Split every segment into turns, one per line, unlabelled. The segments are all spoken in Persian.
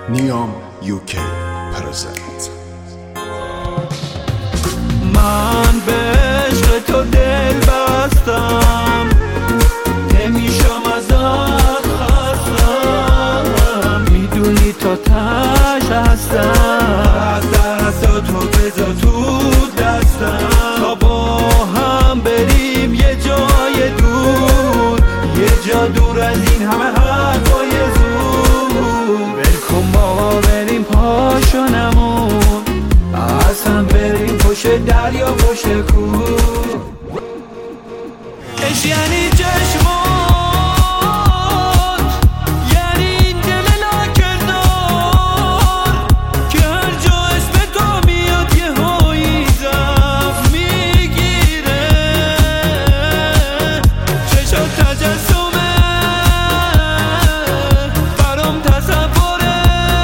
نیام UK پرزنت.
من به عشق تو دل بستم، نمیشم ازت خستم، میدونی تا تش هستم، دست تو بذار تو دستم تا با هم بریم یه جای دور، یه جا دور از این همه حرفای زور. ولکن بابا بریم پاشونمون، اصلا بریم پشت دریا پشت کوه. عشق یعنی چشمات، یعنی این دل لاکردار که هر جا اسم تو میاد یه هایی زفت میگیره. چشات تجسمه برام تصوره،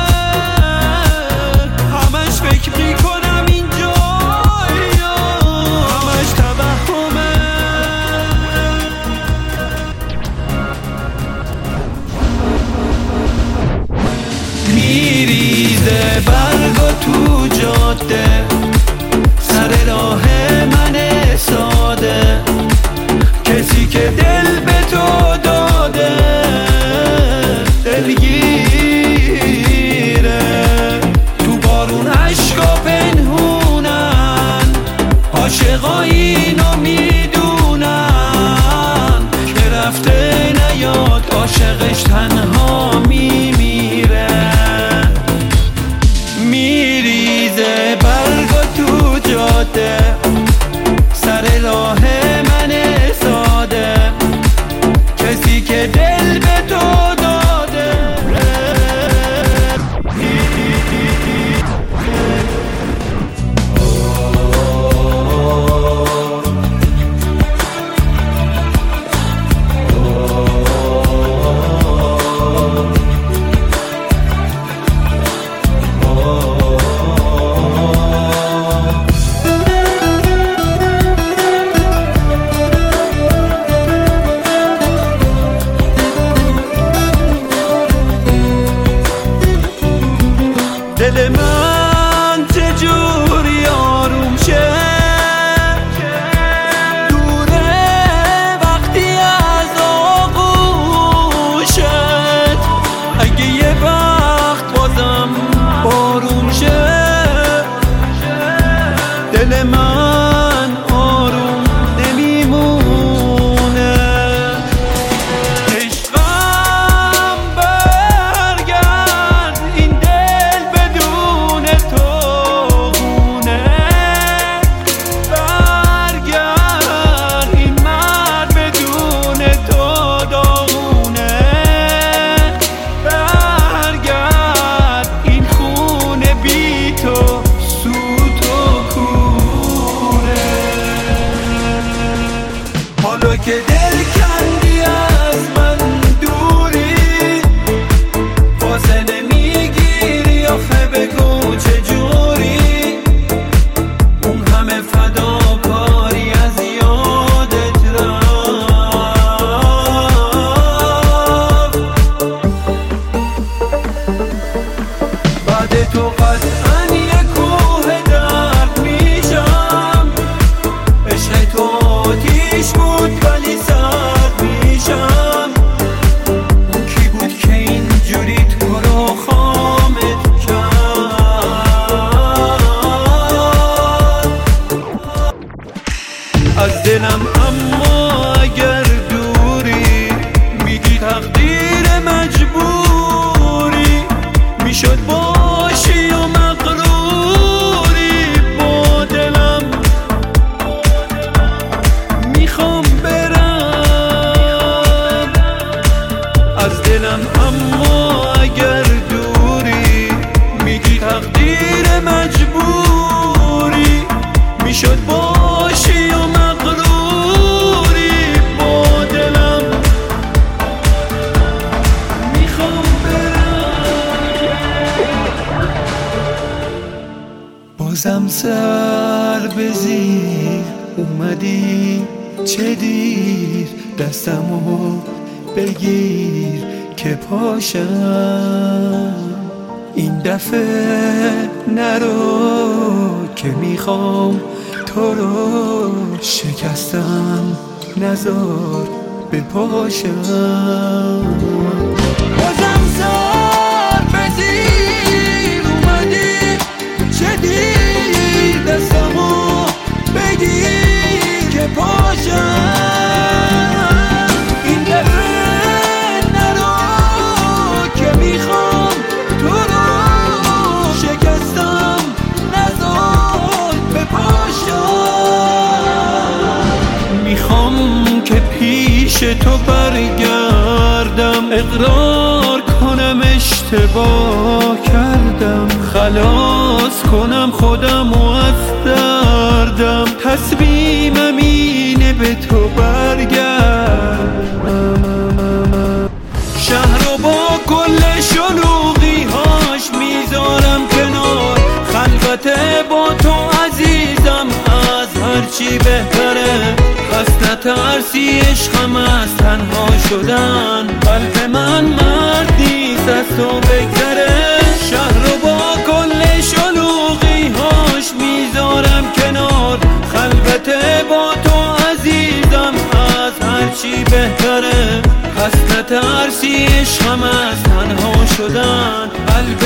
همش فکر میکنم اینجا یا همش توهمه. میریزه برگا تو جاده، سر راه من ساده، کسی که دل به تو داده دلگیره. تو بارون عشقا پنهونن، عاشقا اینو میدونن که رفته نیاد عاشقش تنها میمیره. میریزه برگا تو جاده، سر راه من ساده، کسی که دل به تو داده. دل من چجوری آروم شه، دوره وقتی از آغوشت، اگه یه وقت بازم بارون شه، دل من آروم نمیمونه. عشقم برگرد، این دل بدون تو خونه، برگرد این مرد بدون تو داغونه، برگرد این خونه بی تو سوت و کوره. حالا که دل کندی از من دوری، فاصله میگیری آخه بگو چجوری، اون همه فداکاری از یادت رفت. بعد تو قطعا یه کوه درد میشم، عشق تو آتیش بود ولی سرد میشم. اون کی بود که اینجوری تو رو خامت کرد از دلم؟ اما اگر دوری، میگی تقدیر مجبوری، میشد باشی و مغروری با دلم. میخوام برم از دلم، اما اگر دوری، میگی تقدیر مجبوری، میشد باشی و مغروری با دلم. میخوام برم بازم سر به زیر اومدی، چه دیر دستمو بگیر که پاشم. دفعه نرو که میخوام تو رو شکستم، نزار بپاشم. بازم سر به زیر اومدی، چه دیر دستمو بگیر که پاشم. این دفعه نرو که میخوام تو رو شکستم، نزار بپاشم. میخوام که پیش تو برگردم، اقرار کنم اشتباه کردم، خلاص کنم خودم و از دردم. تصمیمم اینه به تو برگردم. شهر رو با کل شلوغی هاش میذارم کنار، خلوت با تو عزیزم از هرچی بهتره. پس نترسی عشقم از تنها شدن، قلب من مرد نیست از تو بگذره. شهر رو با کل شلوغی هاش میذارم کنار، خلوت با تو عزیزم از هرچی بهتره. پس نترسی عشقم از تنها شدن، قلب